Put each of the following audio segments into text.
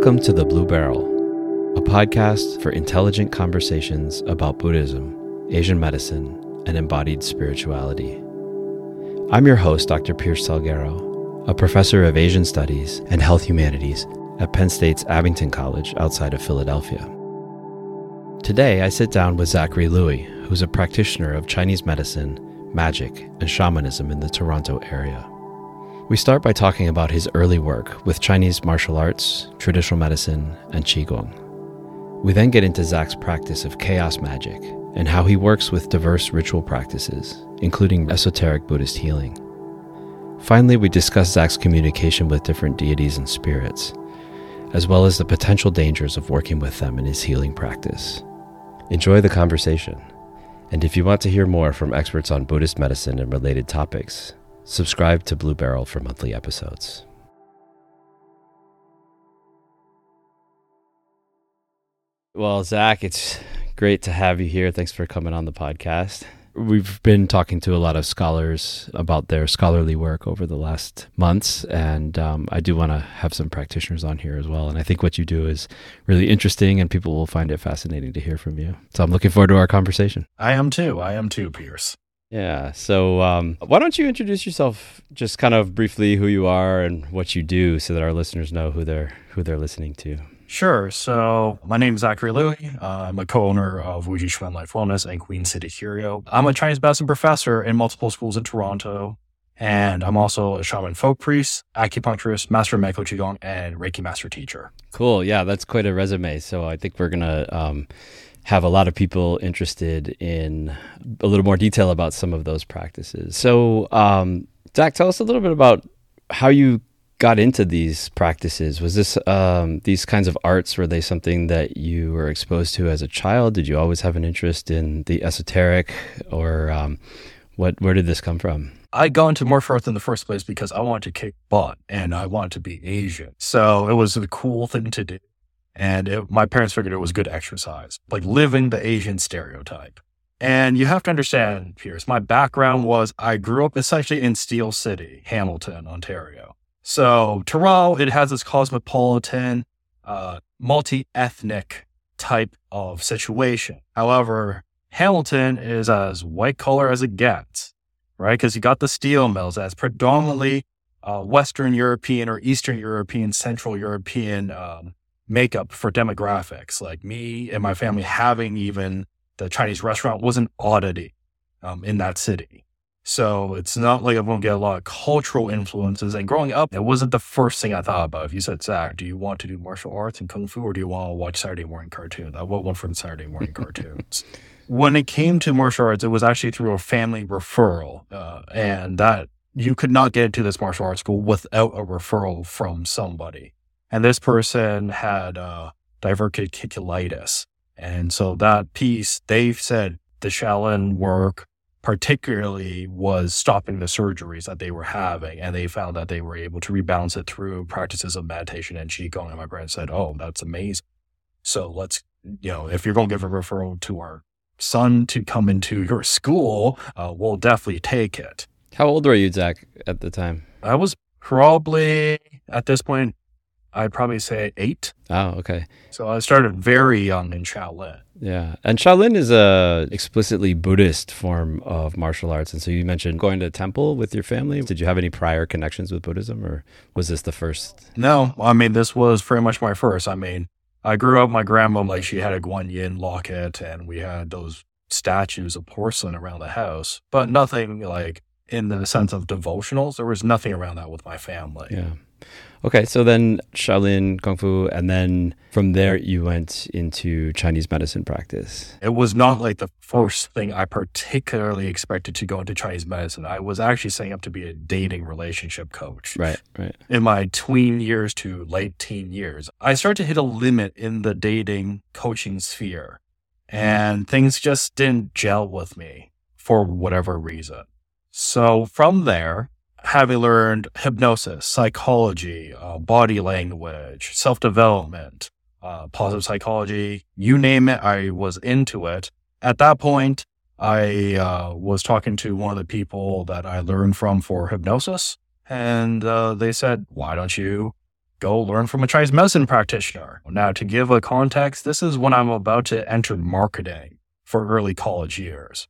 Welcome to The Blue Barrel, a podcast for intelligent conversations about Buddhism, Asian medicine, and embodied spirituality. I'm your host, Dr. Pierce Salguero, a professor of Asian Studies and Health Humanities at Penn State's Abington College outside of Philadelphia. Today, I sit down with Zachary Louie, who's a practitioner of Chinese medicine, magic, and shamanism in the Toronto area. We start by talking about his early work with Chinese martial arts, traditional medicine, and Qigong. We then get into Zach's practice of chaos magic and how he works with diverse ritual practices, including esoteric Buddhist healing. Finally, we discuss Zach's communication with different deities and spirits, as well as the potential dangers of working with them in his healing practice. Enjoy the conversation. And if you want to hear more from experts on Buddhist medicine and related topics, subscribe to Blue Barrel for monthly episodes. Well, Zach, it's great to have you here. Thanks for coming on the podcast. We've been talking to a lot of scholars about their scholarly work over the last months, and I do want to have some practitioners on here as well. And I think what you do is really interesting, and people will find it fascinating to hear from you. So I'm looking forward to our conversation. I am too, Pierce. Yeah. So why don't you introduce yourself, just kind of briefly, who you are and what you do, so that our listeners know who they're listening to. Sure. So my name is Zachary Louie. I'm a co-owner of Wuji Xuan Life Wellness and Queen City Curio. I'm a Chinese medicine professor in multiple schools in Toronto, and I'm also a shaman folk priest, acupuncturist, master of Meko Qigong, and Reiki master teacher. Cool. Yeah, that's quite a resume. So I think we're going to have a lot of people interested in a little more detail about some of those practices. So Zach, tell us a little bit about how you got into these practices. Was this these kinds of arts, were they something that you were exposed to as a child? Did you always have an interest in the esoteric, or where did this come from? I got into martial arts in the first place because I wanted to kick butt and I wanted to be Asian. So it was a cool thing to do. And my parents figured it was good exercise, like living the Asian stereotype. And you have to understand, Pierce, my background was I grew up essentially in Steel City, Hamilton, Ontario. So Toronto, it has this cosmopolitan, multi-ethnic type of situation. However, Hamilton is as white collar as it gets, right? Because you got the steel mills as predominantly Western European or Eastern European, Central European makeup for demographics. Like me and my family having even the Chinese restaurant was an oddity in that city. So it's not like I'm going to get a lot of cultural influences. And growing up, it wasn't the first thing I thought about. If you said, Zach, do you want to do martial arts and kung fu, or do you want to watch Saturday morning cartoons? I want one from Saturday morning cartoons. When it came to martial arts, it was actually through a family referral. And that you could not get into this martial arts school without a referral from somebody. And this person had diverticulitis. And so that piece, they've said the Shaolin work particularly was stopping the surgeries that they were having. And they found that they were able to rebalance it through practices of meditation and Qigong. And my brain said, oh, that's amazing. So let's, if you're going to give a referral to our son to come into your school, we'll definitely take it. How old were you, Zach, at the time? I was probably, at this point, I'd probably say 8. Oh, okay. So I started very young in Shaolin. Yeah. And Shaolin is a explicitly Buddhist form of martial arts. And so you mentioned going to a temple with your family. Did you have any prior connections with Buddhism, or was this the first? No, this was very much my first. I grew up, my grandma, she had a Guanyin locket, and we had those statues of porcelain around the house, but nothing like in the sense of devotionals. There was nothing around that with my family. Yeah. Okay, so then Shaolin, Kung Fu, and then from there you went into Chinese medicine practice. It was not like the first thing I particularly expected to go into Chinese medicine. I was actually setting up to be a dating relationship coach. Right. In my tween years to late teen years, I started to hit a limit in the dating coaching sphere, and things just didn't gel with me for whatever reason. So from there, having learned hypnosis, psychology, body language, self-development, positive psychology, you name it, I was into it. At that point, I was talking to one of the people that I learned from for hypnosis, and they said, why don't you go learn from a Chinese medicine practitioner. Now, to give a context, this is when I'm about to enter marketing for early college years.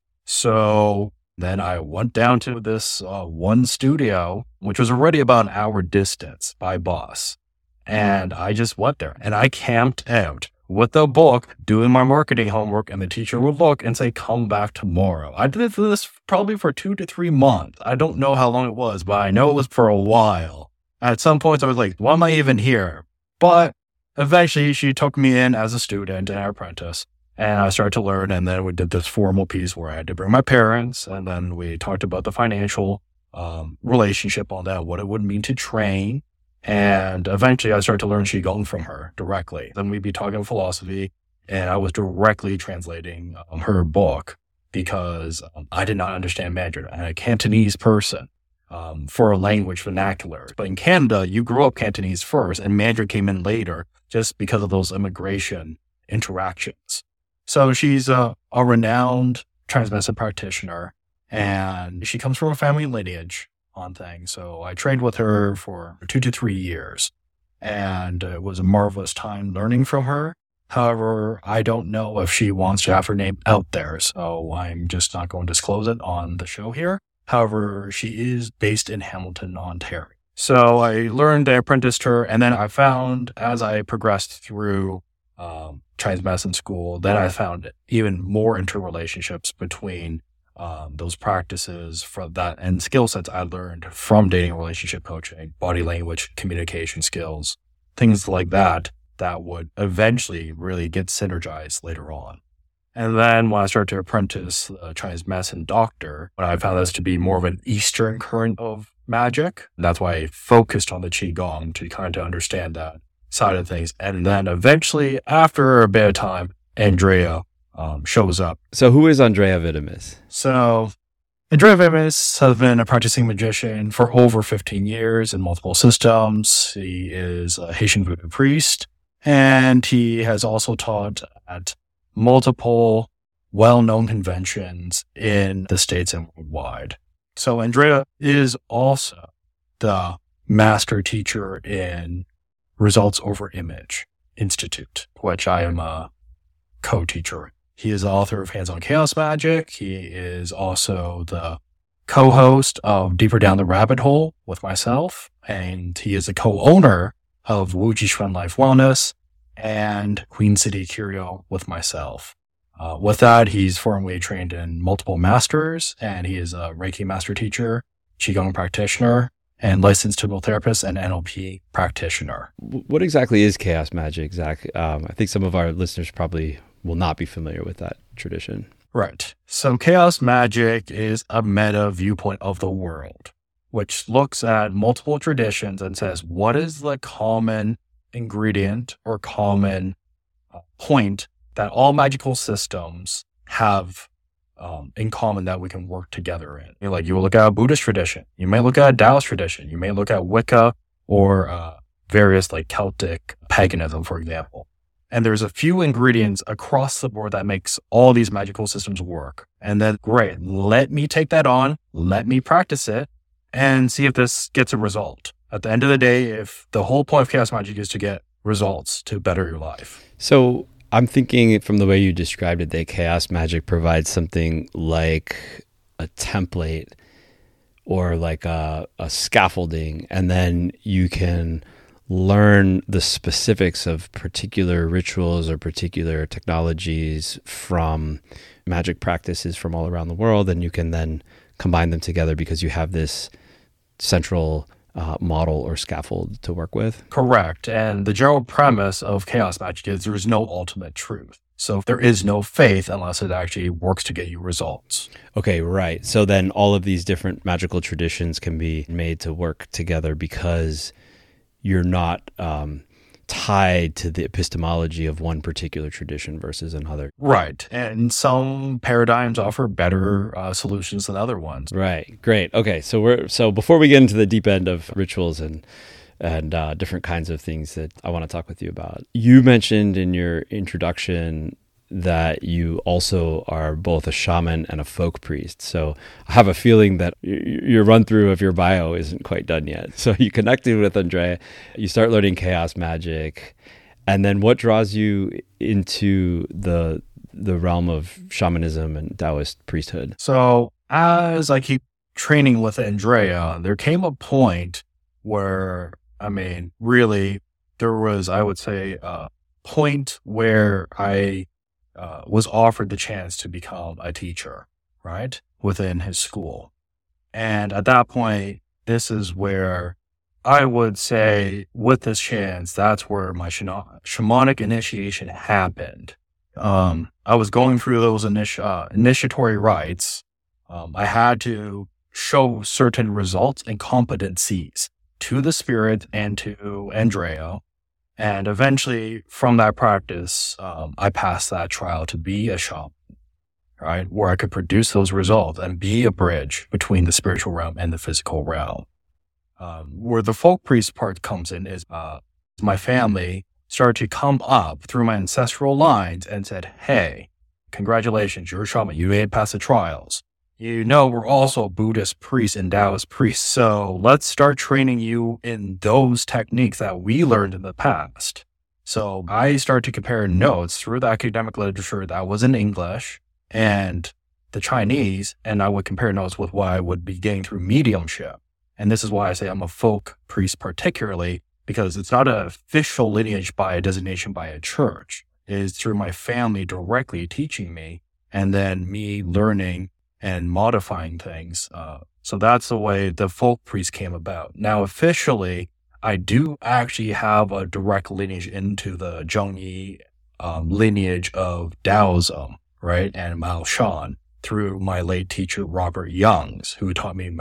So then I went down to this one studio, which was already about an hour distance by bus. And I just went there and I camped out with the book, doing my marketing homework, and the teacher would look and say, come back tomorrow. I did this probably for 2 to 3 months. I don't know how long it was, but I know it was for a while. At some points I was like, why am I even here? But eventually she took me in as a student and an apprentice, and I started to learn. And then we did this formal piece where I had to bring my parents, and then we talked about the financial relationship on that, what it would mean to train. And eventually I started to learn Qigong from her directly. Then we'd be talking philosophy, and I was directly translating her book because I did not understand Mandarin. I'm a Cantonese person for a language vernacular. But in Canada, you grew up Cantonese first, and Mandarin came in later just because of those immigration interactions. So she's a renowned Chinese medicine practitioner, and she comes from a family lineage on things. So I trained with her for 2 to 3 years, and it was a marvelous time learning from her. However, I don't know if she wants to have her name out there, so I'm just not going to disclose it on the show here. However, she is based in Hamilton, Ontario. So I learned, I apprenticed her, and then I found, as I progressed through Chinese medicine school, then I found even more interrelationships between those practices from that and skill sets I learned from dating and relationship coaching, body language, communication skills, things like that would eventually really get synergized later on. And then when I started to apprentice a Chinese medicine doctor, I found this to be more of an Eastern current of magic. That's why I focused on the Qigong to kind of understand that side of things. And then eventually, after a bit of time, Andrea shows up. So who is Andrea Vitamis? So Andrea Vitamis has been a practicing magician for over 15 years in multiple systems. He is a Haitian voodoo priest, and he has also taught at multiple well-known conventions in the States and worldwide. So Andrea is also the master teacher in Results Over Image Institute, which I am a co-teacher. He is the author of Hands-on Chaos Magic. He is also the co-host of Deeper Down the Rabbit Hole with myself, and he is a co-owner of Wu Jishuan Life Wellness and Queen City Curio with myself. With that, he's formally trained in multiple masters, and he is a Reiki master teacher, Qigong practitioner, and licensed hypnotherapist and NLP practitioner. What exactly is chaos magic, Zach? I think some of our listeners probably will not be familiar with that tradition. Right. So chaos magic is a meta viewpoint of the world, which looks at multiple traditions and says, what is the common ingredient or common point that all magical systems have in common that we can work together in? Like, you will look at a Buddhist tradition, you may look at a Taoist tradition, you may look at Wicca or various like Celtic paganism, for example. And there's a few ingredients across the board that makes all these magical systems work. And then, great, let me take that on, let me practice it, and see if this gets a result. At the end of the day, if the whole point of chaos magic is to get results to better your life. So I'm thinking from the way you described it, that chaos magic provides something like a template or like a scaffolding, and then you can learn the specifics of particular rituals or particular technologies from magic practices from all around the world, and you can then combine them together because you have this central model or scaffold to work with. Correct. And the general premise of chaos magic is there is no ultimate truth. So there is no faith unless it actually works to get you results. Okay, right. So then all of these different magical traditions can be made to work together because you're not tied to the epistemology of one particular tradition versus another. Right. And some paradigms offer better solutions than other ones. Right. Great. Okay. So before we get into the deep end of rituals and different kinds of things that I want to talk with you about, you mentioned in your introduction that you also are both a shaman and a folk priest. So I have a feeling that your run through of your bio isn't quite done yet. So you connected with Andrea, you start learning chaos magic, and then what draws you into the realm of shamanism and Taoist priesthood? So as I keep training with Andrea, there came a point where, really, there was, I would say, a point where I was offered the chance to become a teacher, right, within his school. And at that point, this is where I would say, with this chance, that's where my shamanic initiation happened. I was going through those initiatory rites. I had to show certain results and competencies to the spirit and to Andrea. And eventually, from that practice, I passed that trial to be a shaman, right? Where I could produce those results and be a bridge between the spiritual realm and the physical realm. Where the folk priest part comes in is my family started to come up through my ancestral lines and said, hey, congratulations, you're a shaman. You made it past the trials. You know, we're also Buddhist priests and Taoist priests, so let's start training you in those techniques that we learned in the past. So I started to compare notes through the academic literature that was in English and the Chinese, and I would compare notes with what I would be getting through mediumship. And this is why I say I'm a folk priest particularly, because it's not an official lineage by a designation by a church. It is through my family directly teaching me, and then me learning and modifying things. So that's the way the folk priest came about. Now, officially, I do actually have a direct lineage into the Zhengyi lineage of Taoism, right? And Mao Shan through my late teacher, Robert Youngs, who taught me the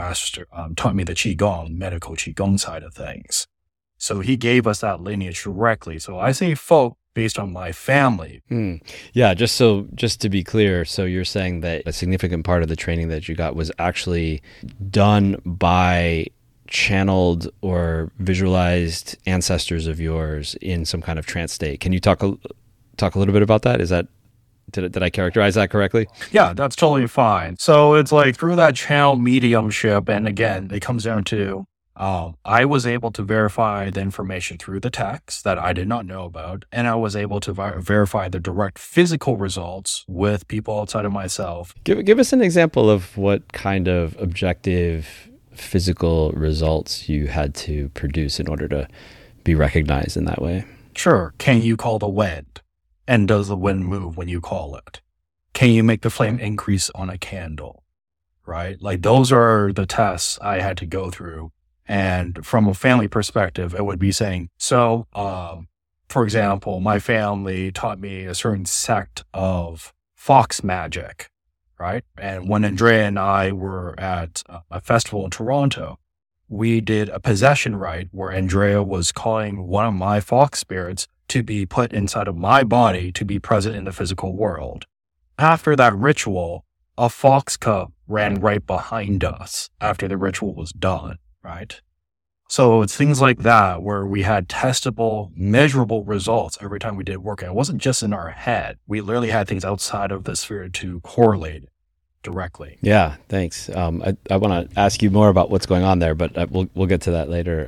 Qigong, medical Qigong side of things. So he gave us that lineage directly. So I say folk based on my family. Yeah, just to be clear, so you're saying that a significant part of the training that you got was actually done by channeled or visualized ancestors of yours in some kind of trance state. Can you talk a little bit about that? Is that did I characterize that correctly? Yeah, that's totally fine. So it's like through that channel mediumship, and again, it comes down to I was able to verify the information through the text that I did not know about, and I was able to verify the direct physical results with people outside of myself. Give us an example of what kind of objective physical results you had to produce in order to be recognized in that way. Sure. Can you call the wind? And does the wind move when you call it? Can you make the flame increase on a candle? Right? Like those are the tests I had to go through. And from a family perspective, it would be saying, so, for example, my family taught me a certain sect of fox magic, right? And when Andrea and I were at a festival in Toronto, we did a possession rite where Andrea was calling one of my fox spirits to be put inside of my body to be present in the physical world. After that ritual, a fox cub ran right behind us after the ritual was done. Right? So it's things like that where we had testable, measurable results every time we did work. And it wasn't just in our head. We literally had things outside of the sphere to correlate directly. Yeah, thanks. I want to ask you more about what's going on there, but we'll get to that later.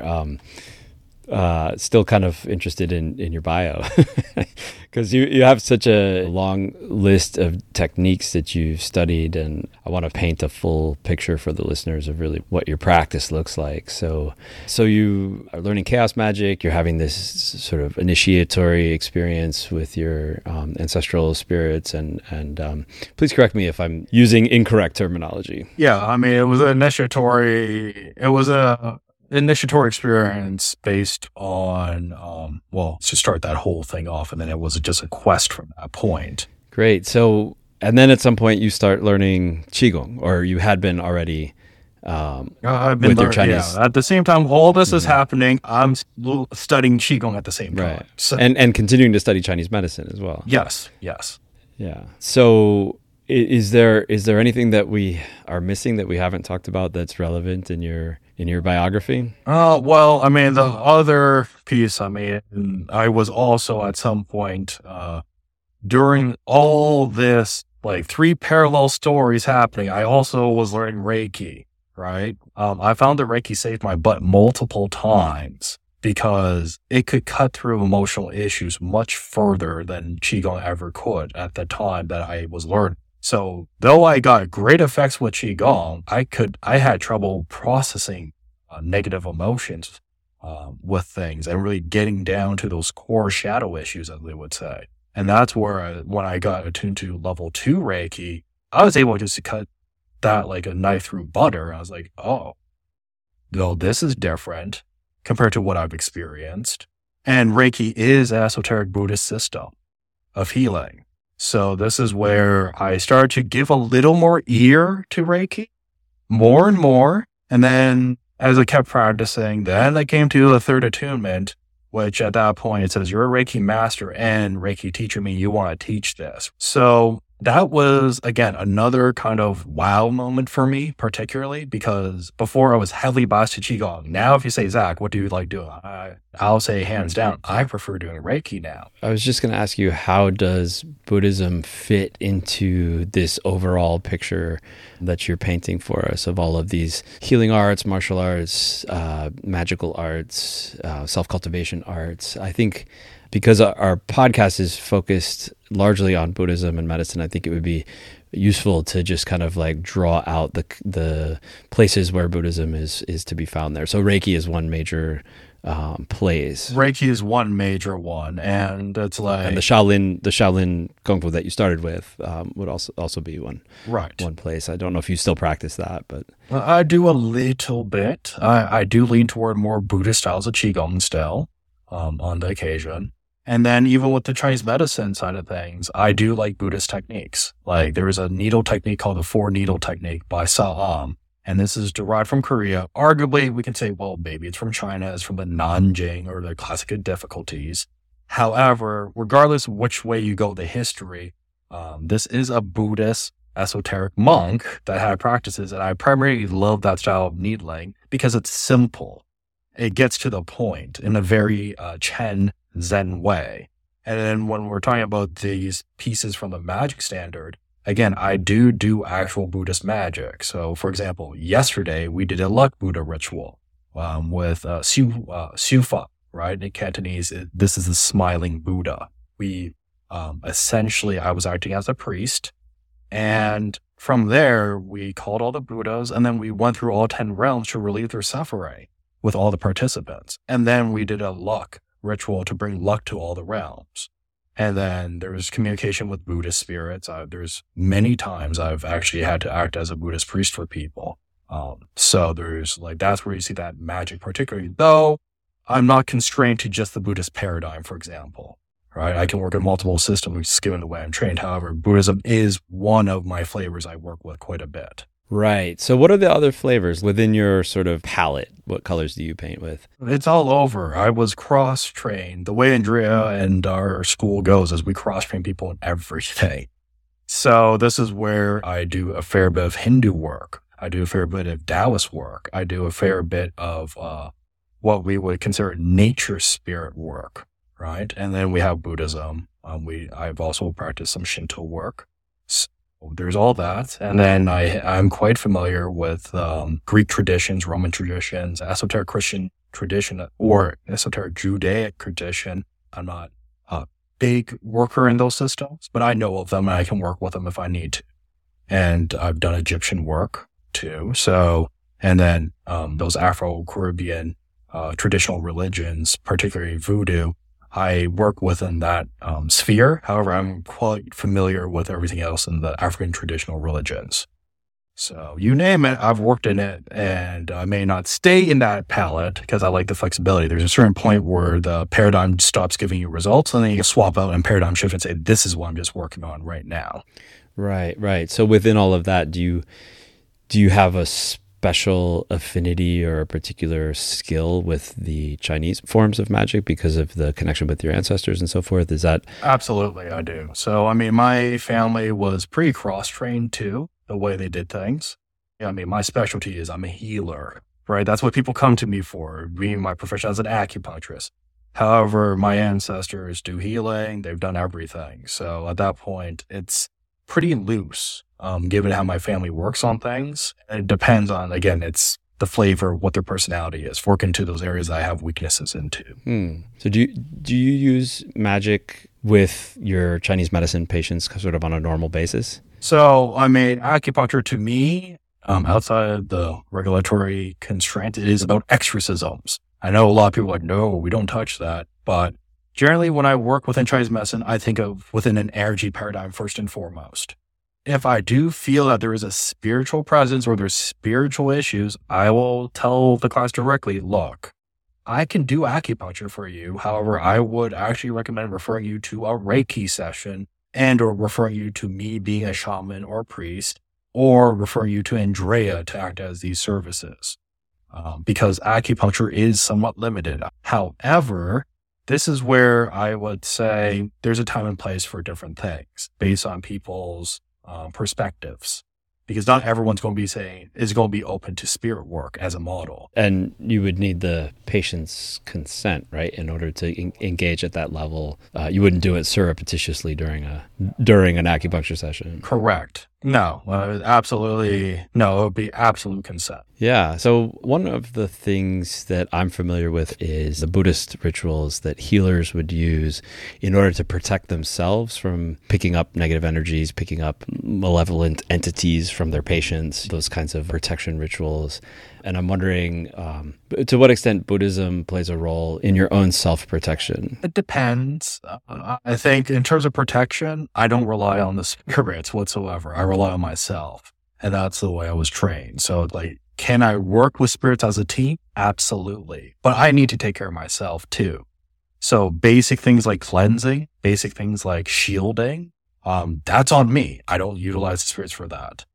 Still kind of interested in your bio because you have such a long list of techniques that you've studied, and I want to paint a full picture for the listeners of really what your practice looks like. So you are learning chaos magic, you're having this sort of initiatory experience with your ancestral spirits, and please correct me if I'm using incorrect terminology. Yeah, I mean, it was an initiatory experience based on, to start that whole thing off, and then it was just a quest from that point. Great. So, and then at some point you start learning Qigong, or you had been already I've been your Chinese. Yeah. At the same time, all this is happening, I'm studying Qigong at the same time. Right. So, and continuing to study Chinese medicine as well. Yes. Yeah. So is there anything that we are missing that we haven't talked about that's relevant in your biography? Well, I mean, the other piece, I was also at some point during all this, like 3 parallel stories happening, I also was learning Reiki, right? I found that Reiki saved my butt multiple times because it could cut through emotional issues much further than Qigong ever could at the time that I was learning. So though I got great effects with Qigong, I had trouble processing negative emotions with things and really getting down to those core shadow issues, as they would say. And that's where when I got attuned to level 2 Reiki, I was able just to cut that like a knife through butter. I was like, oh, no, this is different compared to what I've experienced. And Reiki is an esoteric Buddhist system of healing. So this is where I started to give a little more ear to Reiki, more and more. And then as I kept practicing, then I came to the 3rd attunement, which at that point it says, you're a Reiki master and Reiki teacher, meaning you want to teach this. So that was, again, another kind of wow moment for me, particularly because before I was heavily biased to Qigong. Now, if you say, Zach, what do you like doing? I'll say hands down, I prefer doing Reiki now. I was just going to ask you, how does Buddhism fit into this overall picture that you're painting for us of all of these healing arts, martial arts, magical arts, self-cultivation arts? I think because our podcast is focused largely on Buddhism and medicine, I think it would be useful to just kind of like draw out the places where Buddhism is to be found there. So Reiki is one major place. Reiki is one major one, and it's like, and the Shaolin Kung Fu that you started with would also be one place. I don't know if you still practice that, but I do a little bit. I do lean toward more Buddhist styles of Qigong still on the occasion. And then even with the Chinese medicine side of things, I do like Buddhist techniques. Like there is a needle technique called the 4-needle technique by Sa'am. And this is derived from Korea. Arguably, we can say, well, maybe it's from China. It's from the Nanjing or the Classical Difficulties. However, regardless of which way you go, the history, this is a Buddhist esoteric monk that had practices. And I primarily love that style of needling because it's simple. It gets to the point in a very Chen Zen way. And then when we're talking about these pieces from the magic standard, again, I do actual Buddhist magic. So for example, yesterday we did a luck Buddha ritual with Siufa, right? In Cantonese, this is the smiling Buddha. We essentially, I was acting as a priest. And from there, we called all the Buddhas and then we went through all 10 realms to relieve their suffering with all the participants. And then we did a luck ritual to bring luck to all the realms. And then there was communication with Buddhist spirits. There's many times I've actually had to act as a Buddhist priest for people. So there's like, that's where you see that magic particularly, though I'm not constrained to just the Buddhist paradigm, for example, right? I can work in multiple systems, just given the way I'm trained. However, Buddhism is one of my flavors I work with quite a bit. Right. So what are the other flavors within your sort of palette? What colors do you paint with? It's all over. I was cross-trained. The way Andrea and our school goes is we cross-train people in everything. So this is where I do a fair bit of Hindu work. I do a fair bit of Taoist work. I do a fair bit of what we would consider nature spirit work, right? And then we have Buddhism. I've also practiced some Shinto work. There's all that. And then I'm quite familiar with Greek traditions, Roman traditions, esoteric Christian tradition, or esoteric Judaic tradition. I'm not a big worker in those systems, but I know of them and I can work with them if I need to. And I've done Egyptian work too. So, and then those Afro-Caribbean traditional religions, particularly voodoo, I work within that sphere. However, I'm quite familiar with everything else in the African traditional religions. So you name it, I've worked in it, and I may not stay in that palette because I like the flexibility. There's a certain point where the paradigm stops giving you results, and then you can swap out and paradigm shift and say, this is what I'm just working on right now. Right. So within all of that, do you have a special affinity or a particular skill with the Chinese forms of magic because of the connection with your ancestors and so forth? Is that? Absolutely, I do. So, I mean, my family was pretty cross-trained too, the way they did things. I mean, my specialty is I'm a healer, right? That's what people come to me for, being my profession as an acupuncturist. However, my ancestors do healing. They've done everything. So at that point, it's pretty loose, given how my family works on things. It depends on, again, it's the flavor, what their personality is, work into those areas I have weaknesses into. So do you use magic with your Chinese medicine patients sort of on a normal basis? So, I mean, acupuncture to me, outside the regulatory constraint, it is about exorcisms. I know a lot of people are like, no, we don't touch that. But generally, when I work within Chinese medicine, I think of within an energy paradigm first and foremost. If I do feel that there is a spiritual presence or there's spiritual issues, I will tell the class directly, look, I can do acupuncture for you. However, I would actually recommend referring you to a Reiki session and or referring you to me being a shaman or priest, or referring you to Andrea to act as these services. Because acupuncture is somewhat limited. However, this is where I would say there's a time and place for different things based on people's perspectives, because not everyone's going to be open to spirit work as a model. And you would need the patient's consent, right, in order to engage at that level. You wouldn't do it surreptitiously during an acupuncture session. Correct. No, absolutely. No, it would be absolute consent. Yeah. So one of the things that I'm familiar with is the Buddhist rituals that healers would use in order to protect themselves from picking up negative energies, picking up malevolent entities from their patients, those kinds of protection rituals. And I'm wondering to what extent Buddhism plays a role in your own self-protection. It depends. I think in terms of protection, I don't rely on the spirits whatsoever. I rely on myself. And that's the way I was trained. So like, can I work with spirits as a team? Absolutely. But I need to take care of myself too. So basic things like cleansing, basic things like shielding, that's on me. I don't utilize the spirits for that.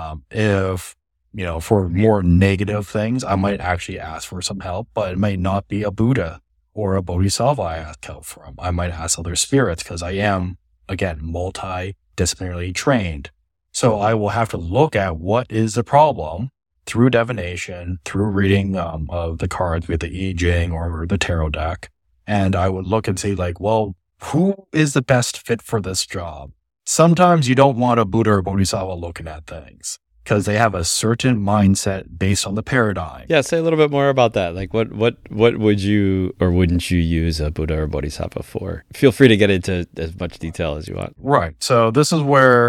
If for more negative things, I might actually ask for some help, but it may not be a Buddha or a Bodhisattva I ask help from. I might ask other spirits because I am, again, multidisciplinarily trained. So I will have to look at what is the problem through divination, through reading of the cards with the I Ching or the tarot deck. And I would look and say like, well, who is the best fit for this job? Sometimes you don't want a Buddha or Bodhisattva looking at things, because they have a certain mindset based on the paradigm. Yeah, say a little bit more about that. Like what would you or wouldn't you use a Buddha or Bodhisattva for? Feel free to get into as much detail as you want. Right. So this is where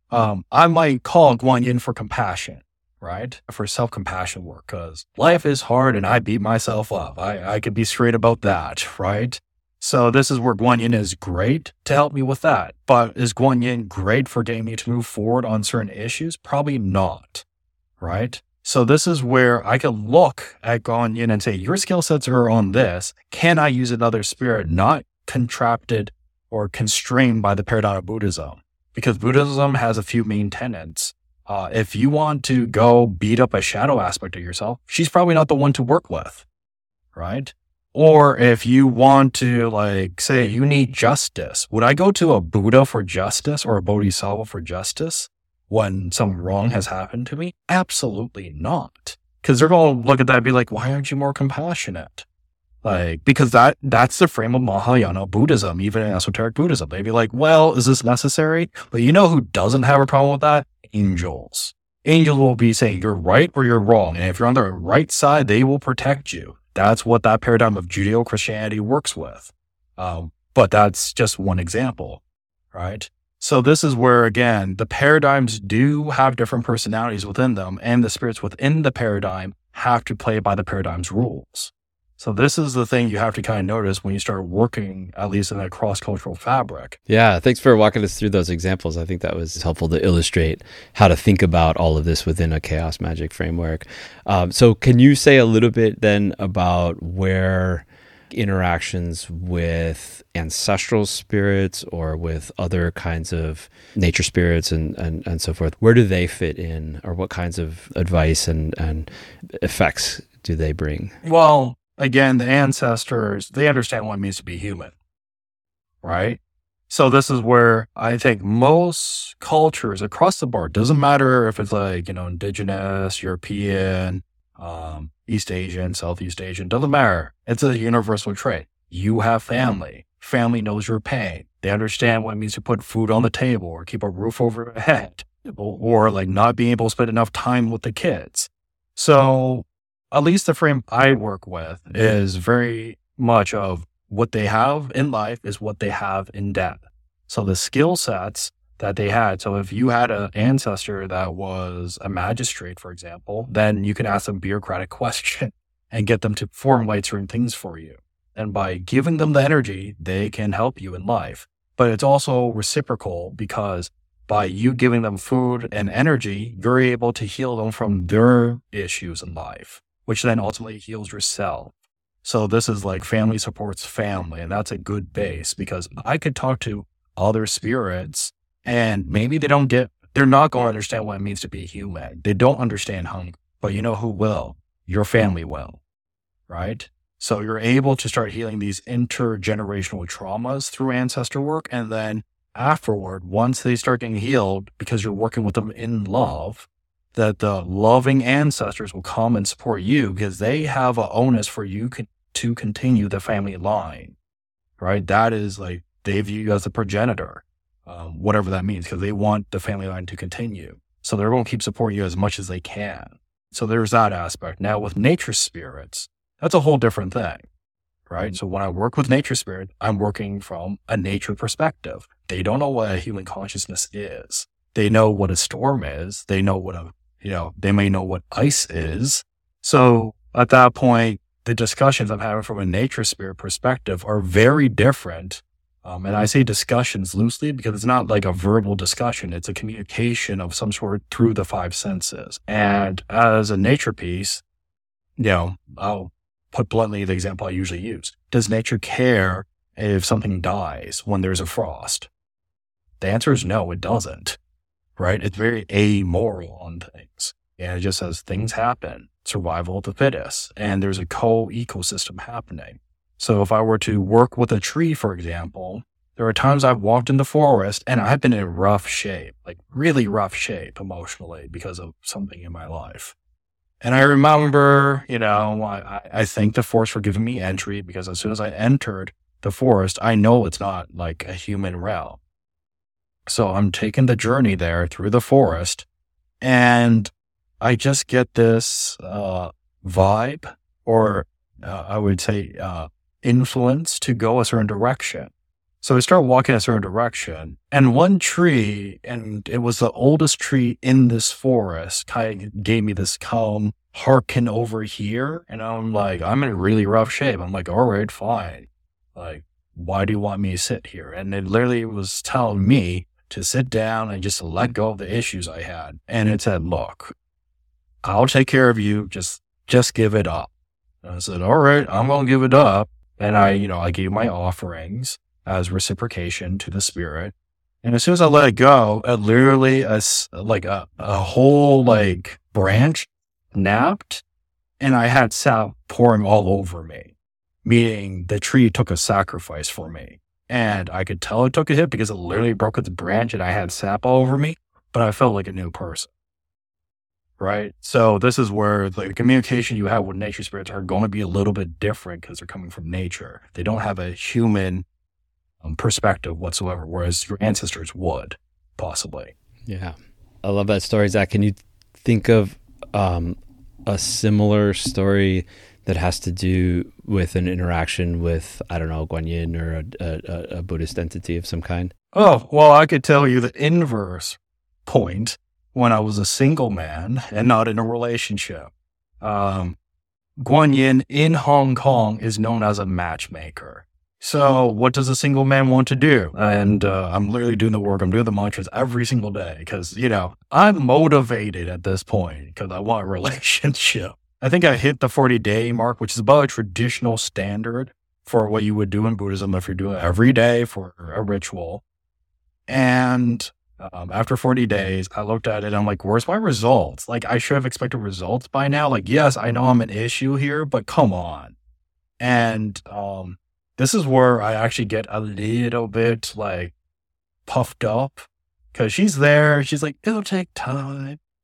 I might call Guan Yin for compassion, right? For self-compassion work, because life is hard and I beat myself up. I could be straight about that, right? So this is where Guan Yin is great to help me with that. But is Guan Yin great for getting me to move forward on certain issues? Probably not, right? So this is where I can look at Guan Yin and say, your skill sets are on this. Can I use another spirit not contracted or constrained by the paradigm of Buddhism? Because Buddhism has a few main tenets. If you want to go beat up a shadow aspect of yourself, she's probably not the one to work with, right? Or if you want to, like, say you need justice, would I go to a Buddha for justice or a Bodhisattva for justice when some wrong has happened to me? Absolutely not. Because they're going to look at that and be like, why aren't you more compassionate? Like, because that's the frame of Mahayana Buddhism, even in esoteric Buddhism. They'd be like, well, is this necessary? But you know who doesn't have a problem with that? Angels. Angels will be saying you're right or you're wrong. And if you're on the right side, they will protect you. That's what that paradigm of Judeo-Christianity works with. But that's just one example, right? So this is where, again, the paradigms do have different personalities within them, and the spirits within the paradigm have to play by the paradigm's rules. So this is the thing you have to kind of notice when you start working, at least in a cross-cultural fabric. Yeah, thanks for walking us through those examples. I think that was helpful to illustrate how to think about all of this within a chaos magic framework. So can you say a little bit then about where interactions with ancestral spirits or with other kinds of nature spirits and so forth, where do they fit in, or what kinds of advice and effects do they bring? Well, again, the ancestors, they understand what it means to be human, right? So this is where I think most cultures across the board, doesn't matter if it's like, indigenous, European, East Asian, Southeast Asian, doesn't matter. It's a universal trait. you have family. Family knows your pain. They understand what it means to put food on the table or keep a roof over your head or like not being able to spend enough time with the kids. So at least the frame I work with is very much of what they have in life is what they have in death. So the skill sets that they had. So if you had an ancestor that was a magistrate, for example, then you can ask them a bureaucratic question and get them to formulate certain things for you. And by giving them the energy, they can help you in life. But it's also reciprocal because by you giving them food and energy, you're able to heal them from their issues in life, which then ultimately heals yourself. So this is like family supports family. And that's a good base because I could talk to other spirits and maybe they're not going to understand what it means to be human. They don't understand hunger, but you know who will? Your family will, right? So you're able to start healing these intergenerational traumas through ancestor work. And then afterward, once they start getting healed, because you're working with them in love, that the loving ancestors will come and support you because they have an onus for you to continue the family line, right? That is like, they view you as a progenitor, whatever that means, because they want the family line to continue. So they're going to keep supporting you as much as they can. So there's that aspect. Now with nature spirits, that's a whole different thing, right? So when I work with nature spirit, I'm working from a nature perspective. They don't know what a human consciousness is. They know what a storm is. They know what they may know what ice is. So at that point, the discussions I'm having from a nature spirit perspective are very different. And I say discussions loosely because it's not like a verbal discussion. It's a communication of some sort through the five senses. And as a nature piece, I'll put bluntly the example I usually use. Does nature care if something dies when there's a frost? The answer is no, it doesn't, right? It's very amoral on things. And it just says things happen, survival of the fittest, and there's a co-ecosystem happening. So if I were to work with a tree, for example, there are times I've walked in the forest and I've been in rough shape, like really rough shape emotionally because of something in my life. And I remember, I thank the forest for giving me entry because as soon as I entered the forest, I know it's not like a human realm. So I'm taking the journey there through the forest and I just get this vibe or I would say influence to go a certain direction. So I start walking a certain direction and one tree, and it was the oldest tree in this forest, kind of gave me this calm, hearken over here. And I'm like, I'm in really rough shape. I'm like, all right, fine. Like, why do you want me to sit here? And it literally was telling me to sit down and just let go of the issues I had. And it said, look, I'll take care of you. Just give it up. And I said, all right, I'm going to give it up. And I gave my offerings as reciprocation to the spirit. And as soon as I let it go, it literally a whole branch snapped and I had sap pouring all over me, meaning the tree took a sacrifice for me. And I could tell it took a hit because it literally broke its branch and I had sap all over me, but I felt like a new person. Right. So this is where the communication you have with nature spirits are going to be a little bit different because they're coming from nature. They don't have a human perspective whatsoever, whereas your ancestors would possibly. Yeah. I love that story, Zach. Can you think of a similar story that has to do with an interaction with, I don't know, Guanyin or a Buddhist entity of some kind? Oh, well, I could tell you the inverse point. When I was a single man and not in a relationship, Guanyin in Hong Kong is known as a matchmaker. So what does a single man want to do? And I'm literally doing the work. I'm doing the mantras every single day because, I'm motivated at this point because I want a relationship. I think I hit the 40-day mark, which is about a traditional standard for what you would do in Buddhism if you're doing it every day for a ritual. And after 40 days, I looked at it and I'm like, where's my results? Like, I should have expected results by now. Like, yes, I know I'm an issue here, but come on. And this is where I actually get a little bit puffed up because she's there. She's like, it'll take time.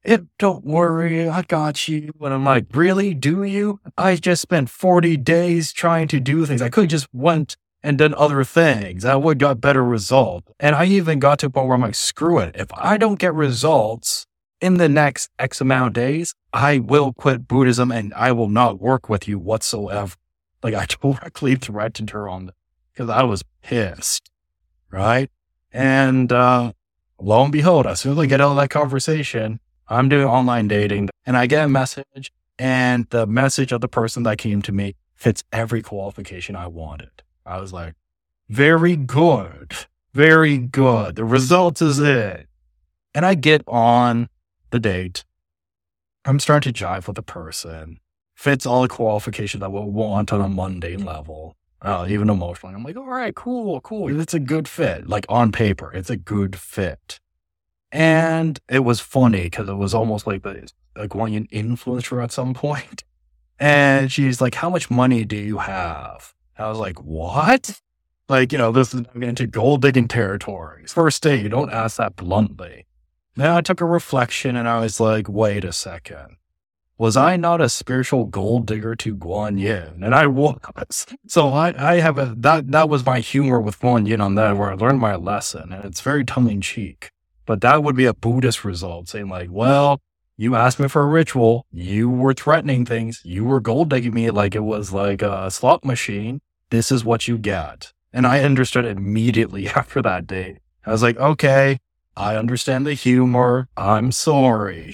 Don't worry, I got you. And I'm like, really? Do you? I just spent 40 days trying to do things. I could have just went and done other things. I would got better results. And I even got to a point where I'm like, screw it. If I don't get results in the next X amount of days, I will quit Buddhism and I will not work with you whatsoever. Like, I directly threatened her on that because I was pissed, right? And lo and behold, as soon as I get out of that conversation, I'm doing online dating and I get a message, and the message of the person that came to me fits every qualification I wanted. I was like, very good, very good. The result is it. And I get on the date. I'm starting to jive with the person. Fits all the qualifications I would want on a mundane level, even emotionally. I'm like, all right, cool. It's a good fit. Like on paper, it's a good fit. And it was funny because it was almost like the Guanyin influencer at some point. And she's like, how much money do you have? I was like, what? Like, this is getting into gold digging territories. First day, you don't ask that bluntly. Then I took a reflection and I was like, wait a second. Was I not a spiritual gold digger to Guanyin? And I was. So I have that was my humor with Guanyin on that, where I learned my lesson. And it's very tongue in cheek. But that would be a Buddhist result, saying like, well, you asked me for a ritual. You were threatening things. You were gold digging me like it was like a slot machine. This is what you get. And I understood immediately after that day. I was like, okay, I understand the humor. I'm sorry.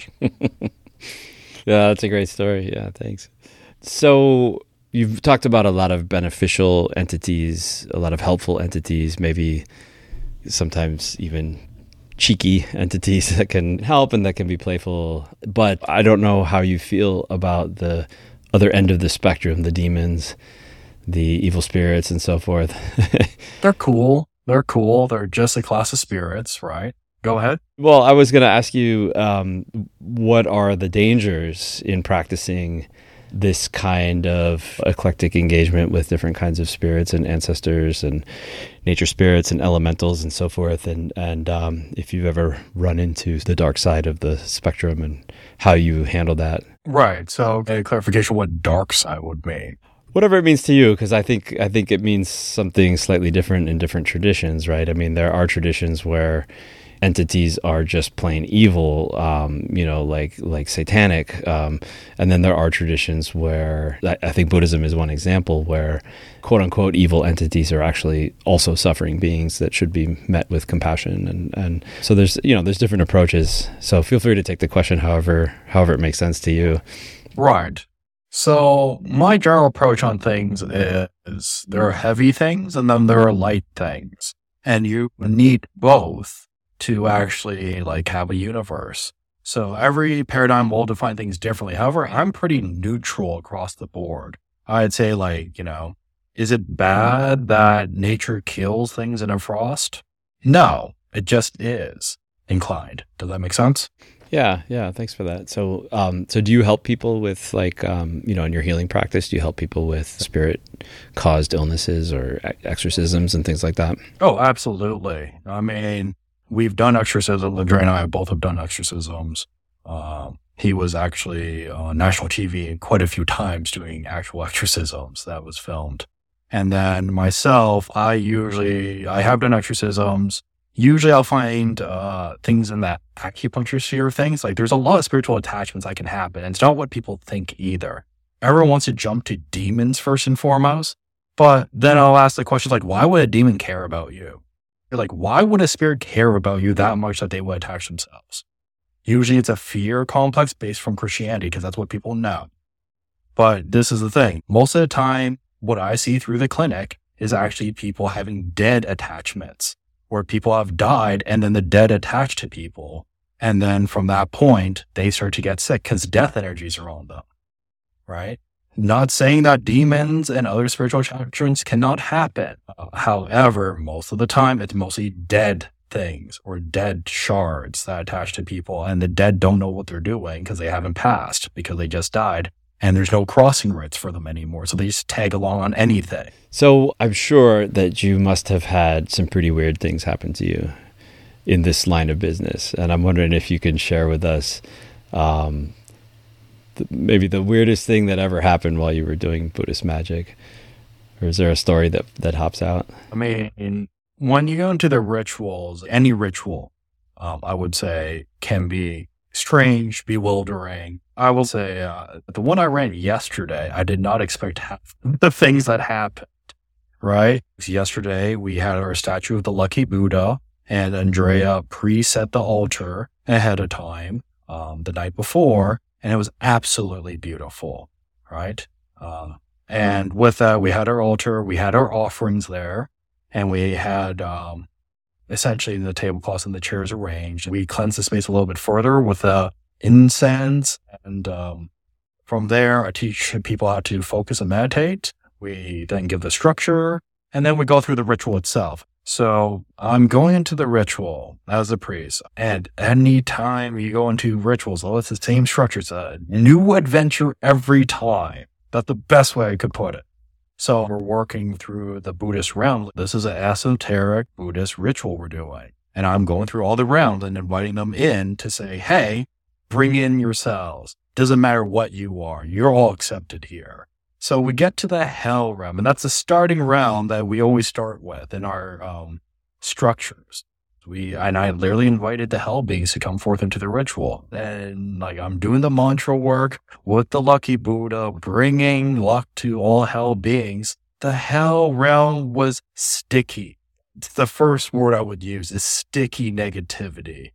Yeah, that's a great story. Yeah, thanks. So you've talked about a lot of beneficial entities, a lot of helpful entities, maybe sometimes even cheeky entities that can help and that can be playful. But I don't know how you feel about the other end of the spectrum, the demons, the evil spirits and so forth. They're cool. They're just a class of spirits, right? Go ahead. Well, I was going to ask you, what are the dangers in practicing this kind of eclectic engagement with different kinds of spirits and ancestors and nature spirits and elementals and so forth? And if you've ever run into the dark side of the spectrum and how you handle that. Right. So a clarification what dark side would mean. Whatever it means to you, because I think it means something slightly different in different traditions, right? I mean, there are traditions where entities are just plain evil, like satanic. And then there are traditions where, I think Buddhism is one example, where quote unquote evil entities are actually also suffering beings that should be met with compassion. And so there's different approaches. So feel free to take the question however it makes sense to you. Right. So my general approach on things is there are heavy things and then there are light things. And you need both to actually have a universe. So every paradigm will define things differently. However, I'm pretty neutral across the board. I'd say is it bad that nature kills things in a frost? No, it just is inclined. Does that make sense? Yeah. Thanks for that. So do you help people with in your healing practice, do you help people with spirit-caused illnesses or exorcisms and things like that? Oh, absolutely. I mean, we've done exorcisms. Ladre and I both have done exorcisms. He was actually on national TV quite a few times doing actual exorcisms that was filmed. And then myself, I have done exorcisms. Usually I'll find things in that acupuncture sphere of things. There's a lot of spiritual attachments that can happen. And it's not what people think either. Everyone wants to jump to demons first and foremost. But then I'll ask the questions why would a demon care about you? You're why would a spirit care about you that much that they would attach themselves? Usually it's a fear complex based from Christianity because that's what people know. But this is the thing. Most of the time, what I see through the clinic is actually people having dead attachments where people have died and then the dead attach to people. And then from that point, they start to get sick because death energies are on them, right? Not saying that demons and other spiritual attachments cannot happen. However, most of the time, it's mostly dead things or dead shards that attach to people. And the dead don't know what they're doing because they haven't passed because they just died. And there's no crossing rites for them anymore. So they just tag along on anything. So I'm sure that you must have had some pretty weird things happen to you in this line of business. And I'm wondering if you can share with us maybe the weirdest thing that ever happened while you were doing Buddhist magic? Or is there a story that hops out? I mean, when you go into the rituals, any ritual, I would say can be strange, bewildering. I will say the one I ran yesterday, I did not expect to have the things that happened, right? Yesterday, we had our statue of the Lucky Buddha, and Andrea preset the altar ahead of time the night before, and it was absolutely beautiful, right? And with that, we had our altar, we had our offerings there, and we had essentially the tablecloths and the chairs arranged. We cleansed the space a little bit further with incense, and from there, I teach people how to focus and meditate. We then give the structure, and then we go through the ritual itself. So I'm going into the ritual as a priest, and anytime you go into rituals, it's the same structure. It's a new adventure every time. That's the best way I could put it. So we're working through the Buddhist realm. This is an esoteric Buddhist ritual we're doing. And I'm going through all the rounds and inviting them in to say, hey, bring in yourselves. Doesn't matter what you are. You're all accepted here. So we get to the hell realm, and that's the starting round that we always start with in our structures. I literally invited the hell beings to come forth into the ritual. And I'm doing the mantra work with the Lucky Buddha, bringing luck to all hell beings. The hell realm was sticky. It's the first word I would use is sticky negativity.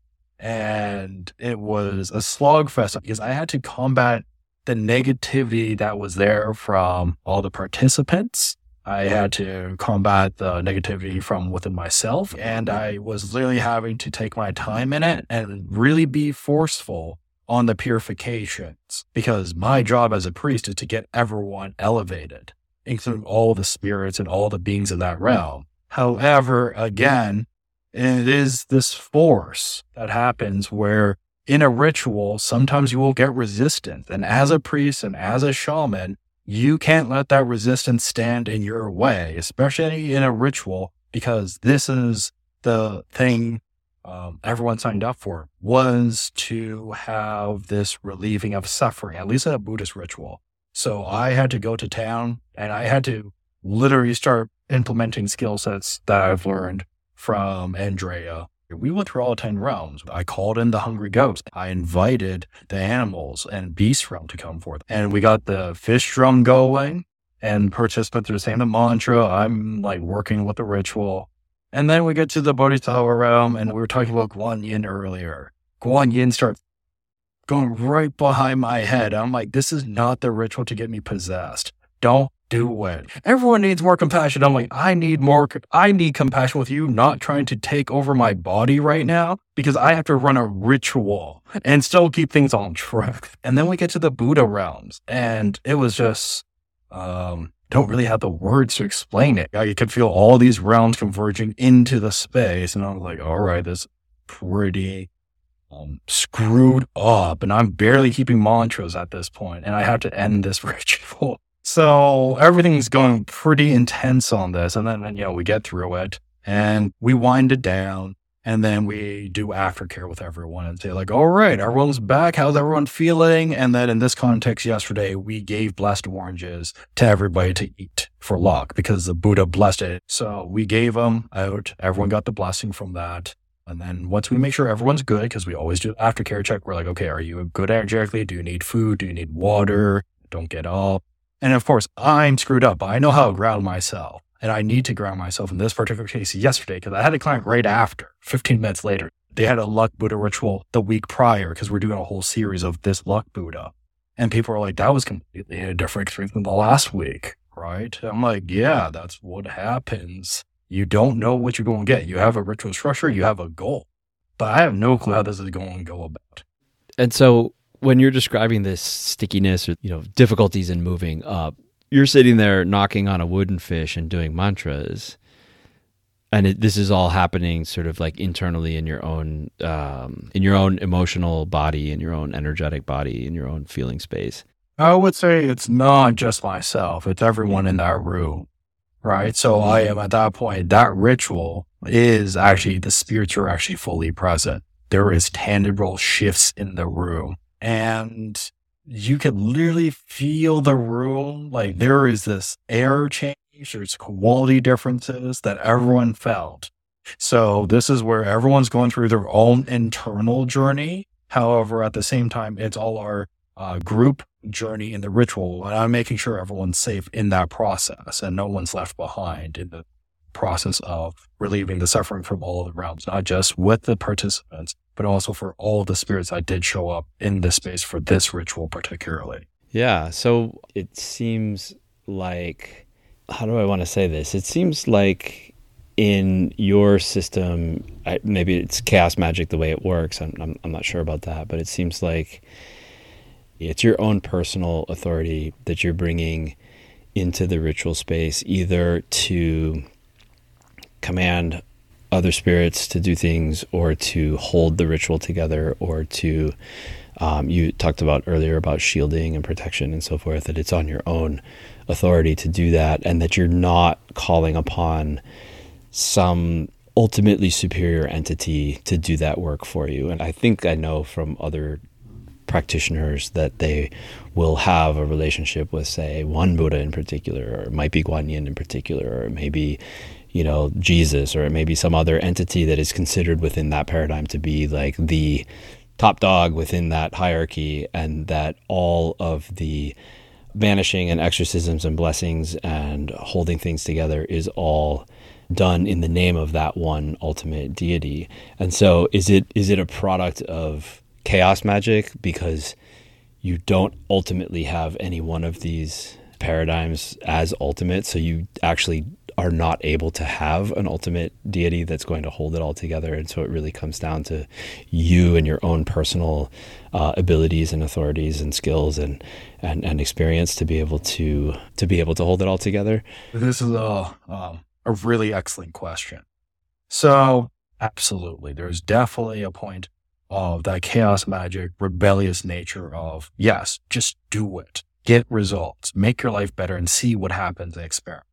And it was a slogfest because I had to combat the negativity that was there from all the participants. I had to combat the negativity from within myself, and I was literally having to take my time in it and really be forceful on the purifications, because my job as a priest is to get everyone elevated, including all the spirits and all the beings in that realm. However, again, it is this force that happens where in a ritual, sometimes you will get resistance. And as a priest and as a shaman, you can't let that resistance stand in your way, especially in a ritual, because this is the thing everyone signed up for, was to have this relieving of suffering, at least in a Buddhist ritual. So I had to go to town and I had to literally start implementing skill sets that I've learned from Andrea. We went through all 10 realms. I called in the hungry ghost. I invited the animals and beast realm to come forth. And we got the fish drum going, and participants are saying the mantra. I'm working with the ritual. And then we get to the Bodhisattva realm, and we were talking about Guan Yin earlier. Guan Yin starts going right behind my head. I'm like, this is not the ritual to get me possessed. Don't do it. Everyone needs more compassion. I'm like, I need compassion with you, not trying to take over my body right now, because I have to run a ritual and still keep things on track. And then we get to the Buddha realms, and it was just, don't really have the words to explain it. You could feel all these realms converging into the space. And I was like, all right, this is pretty screwed up. And I'm barely keeping mantras at this point, and I have to end this ritual. So everything's going pretty intense on this. And then, we get through it and we wind it down, and then we do aftercare with everyone and say all right, everyone's back. How's everyone feeling? And then in this context, yesterday, we gave blessed oranges to everybody to eat for luck because the Buddha blessed it. So we gave them out. Everyone got the blessing from that. And then once we make sure everyone's good, because we always do aftercare check, we're like, okay, are you good energetically? Do you need food? Do you need water? Don't get up. And of course, I'm screwed up. I know how to ground myself, and I need to ground myself in this particular case yesterday, because I had a client right after, 15 minutes later. They had a luck Buddha ritual the week prior, because we're doing a whole series of this luck Buddha. And people are like, that was completely a different experience than the last week, right? I'm like, yeah, that's what happens. You don't know what you're going to get. You have a ritual structure, you have a goal, but I have no clue how this is going to go about. And so when you're describing this stickiness or, difficulties in moving up, you're sitting there knocking on a wooden fish and doing mantras. And this is all happening sort of internally in your own emotional body, in your own energetic body, in your own feeling space. I would say it's not just myself. It's everyone in that room, right? So I am at that point, that ritual is actually, the spirits are actually fully present. There is tangible shifts in the room. and you could literally feel the room. Like there is this air change, there's quality differences that everyone felt. So this is where everyone's going through their own internal journey. However, at the same time, it's all our group journey in the ritual. And I'm making sure everyone's safe in that process and no one's left behind in the process of relieving the suffering from all the realms, not just with the participants, but also for all the spirits that did show up in this space for this ritual particularly. Yeah. So it seems like, how do I want to say this? It seems like in your system, maybe it's chaos magic the way it works. I'm not sure about that, but it seems like it's your own personal authority that you're bringing into the ritual space, either to command other spirits to do things or to hold the ritual together, or to, you talked about earlier about shielding and protection and so forth, that it's on your own authority to do that, and that you're not calling upon some ultimately superior entity to do that work for you. And I think I know from other practitioners that they will have a relationship with, say, one Buddha in particular, or it might be Guan Yin in particular, or it may be, Jesus, or it may be some other entity that is considered within that paradigm to be like the top dog within that hierarchy, and that all of the banishing and exorcisms and blessings and holding things together is all done in the name of that one ultimate deity. And so is it a product of chaos magic because you don't ultimately have any one of these paradigms as ultimate, so you actually are not able to have an ultimate deity that's going to hold it all together, and so it really comes down to you and your own personal abilities and authorities and skills and experience to be able to hold it all together? This is a really excellent question. So absolutely, there's definitely a point of that chaos magic rebellious nature of, yes, just do it, get results, make your life better, and see what happens and experiment.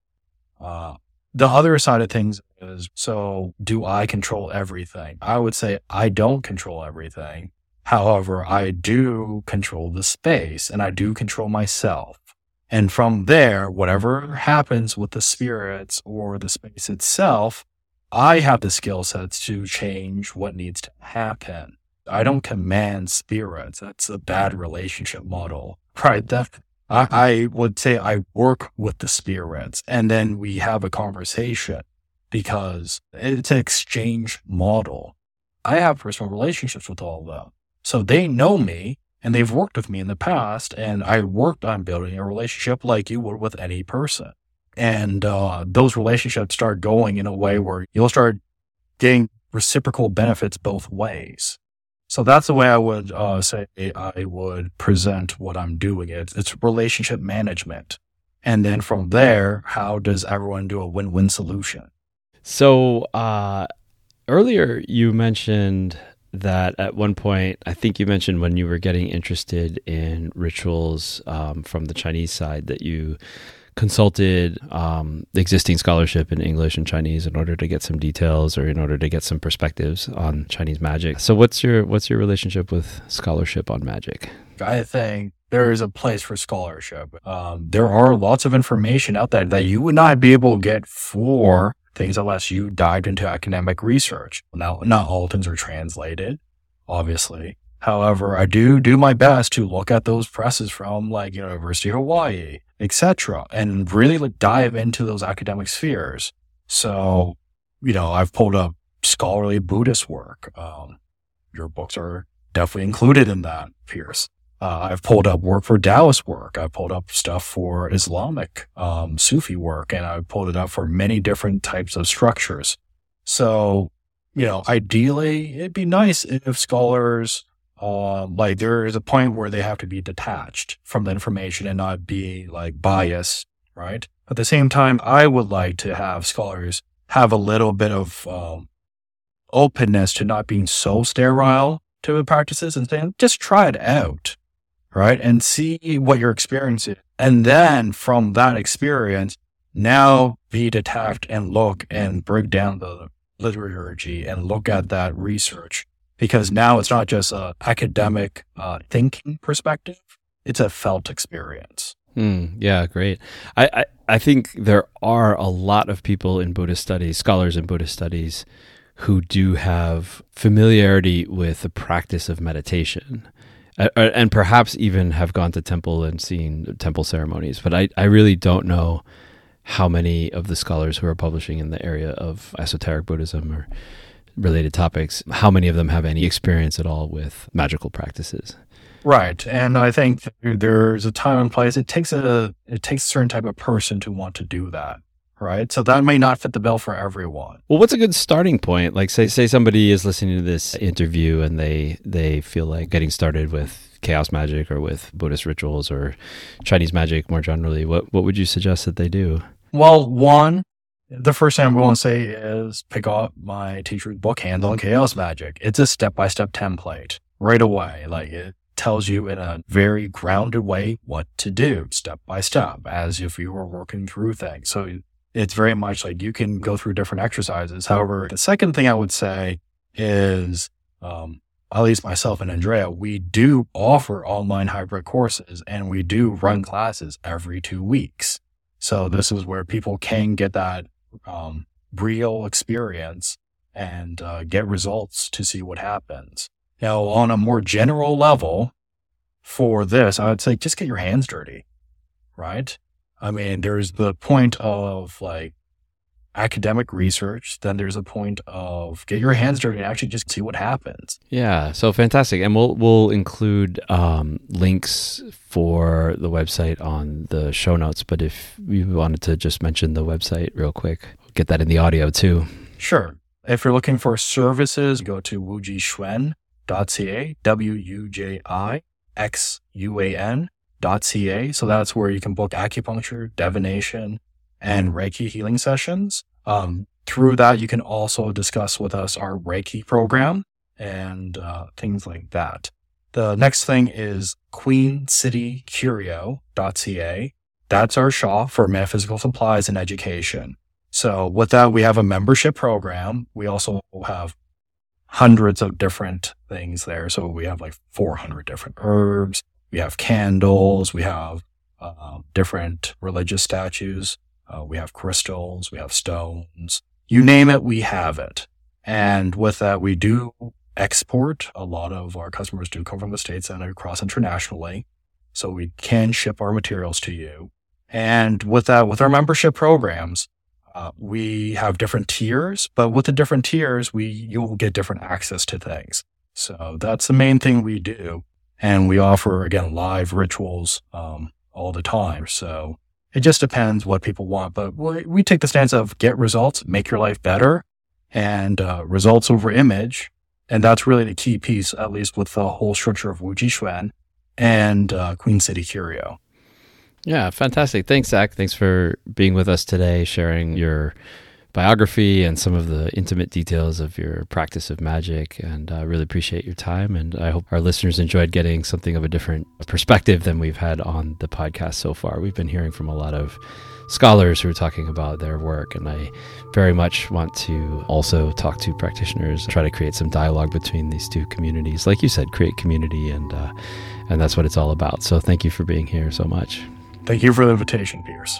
The other side of things is, so do I control everything? I would say I don't control everything. However, I do control the space, and I do control myself. And from there, whatever happens with the spirits or the space itself, I have the skill sets to change what needs to happen. I don't command spirits. That's a bad relationship model, right? I would say I work with the spirits, and then we have a conversation, because it's an exchange model. I have personal relationships with all of them. So they know me and they've worked with me in the past, and I worked on building a relationship like you would with any person. And those relationships start going in a way where you'll start getting reciprocal benefits both ways. So that's the way I would say I would present what I'm doing. It's relationship management. And then from there, how does everyone do a win-win solution? So earlier you mentioned that at one point, I think you mentioned when you were getting interested in rituals from the Chinese side, that you consulted existing scholarship in English and Chinese in order to get some details, or in order to get some perspectives on Chinese magic. So what's your relationship with scholarship on magic? I think there is a place for scholarship. There are lots of information out there that you would not be able to get for things unless you dived into academic research. Now, not all things are translated, obviously. However, I do my best to look at those presses from like University of Hawaii, etc., and really dive into those academic spheres. So, I've pulled up scholarly Buddhist work. Your books are definitely included in that, Pierce. I've pulled up work for Taoist work. I've pulled up stuff for Islamic Sufi work, and I've pulled it up for many different types of structures. So, ideally, it'd be nice if scholars, there is a point where they have to be detached from the information and not be biased, right? At the same time, I would like to have scholars have a little bit of openness to not being so sterile to the practices, and saying, just try it out, right? And see what your experience is. And then from that experience, now be detached and look and break down the liturgy and look at that research because now it's not just an academic thinking perspective, it's a felt experience. Yeah, great. I think there are a lot of people in Buddhist studies, scholars in Buddhist studies, who do have familiarity with the practice of meditation, and perhaps even have gone to temple and seen temple ceremonies. But I really don't know how many of the scholars who are publishing in the area of esoteric Buddhism or related topics, how many of them have any experience at all with magical practices. Right. And I think there's a time and place. It takes a certain type of person to want to do that. Right. So that may not fit the bill for everyone. Well, what's a good starting point? Like say somebody is listening to this interview and they feel like getting started with chaos magic or with Buddhist rituals or Chinese magic more generally. What would you suggest that they do? Well, the first thing I'm going to say is pick up my teacher's book, Handling Chaos Magic. It's a step-by-step template right away. Like it tells you in a very grounded way what to do step by step as if you were working through things. So it's very much like you can go through different exercises. However, the second thing I would say is, at least myself and Andrea, we do offer online hybrid courses and we do run classes every 2 weeks. So this is where people can get that real experience and get results to see what happens. Now, on a more general level for this, I would say just get your hands dirty, right? I mean, there's the point of like academic research. Then there's a point of get your hands dirty and actually just see what happens. Yeah, so fantastic. And we'll include links for the website on the show notes. But if you wanted to just mention the website real quick, get that in the audio too. Sure. If you're looking for services, go to wujixuan.ca, WUJIXUAN.ca. So that's where you can book acupuncture, divination, and Reiki healing sessions. Through that, you can also discuss with us our Reiki program and things like that. The next thing is queencitycurio.ca. That's our shop for metaphysical supplies and education. So with that, we have a membership program. We also have hundreds of different things there. So we have like 400 different herbs. We have candles. We have different religious statues. We have crystals. We have stones. You name it, we have it. And with that, we do export. A lot of our customers do come from the States and across internationally. So we can ship our materials to you. And with that, with our membership programs, we have different tiers, but with the different tiers, you'll get different access to things. So that's the main thing we do. And we offer, again, live rituals all the time. So it just depends what people want. But we take the stance of get results, make your life better, and results over image. And that's really the key piece, at least with the whole structure of Wujixuan and Queen City Curio. Yeah, fantastic. Thanks, Zach. Thanks for being with us today, sharing your biography and some of the intimate details of your practice of magic. And I really appreciate your time. And I hope our listeners enjoyed getting something of a different perspective than we've had on the podcast so far. We've been hearing from a lot of scholars who are talking about their work. And I very much want to also talk to practitioners, try to create some dialogue between these two communities. Like you said, create community. And that's what it's all about. So thank you for being here so much. Thank you for the invitation, Pierce.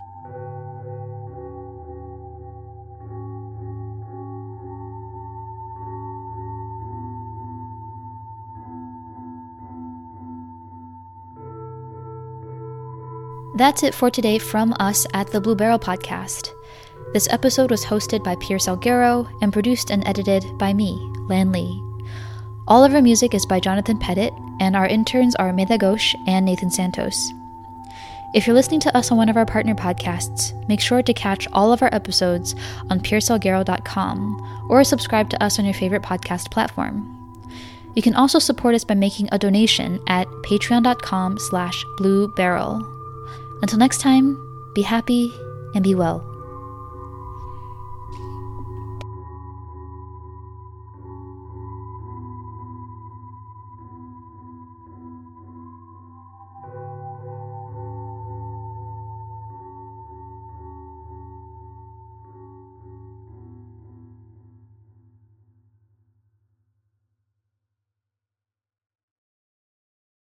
That's it for today from us at the Blue Barrel Podcast. This episode was hosted by Pierce Salguero and produced and edited by me, Lan Lee. All of our music is by Jonathan Pettit, and our interns are Medha Ghosh and Nathan Santos. If you're listening to us on one of our partner podcasts, make sure to catch all of our episodes on piercesalguero.com or subscribe to us on your favorite podcast platform. You can also support us by making a donation at patreon.com/bluebarrel. Until next time, be happy and be well.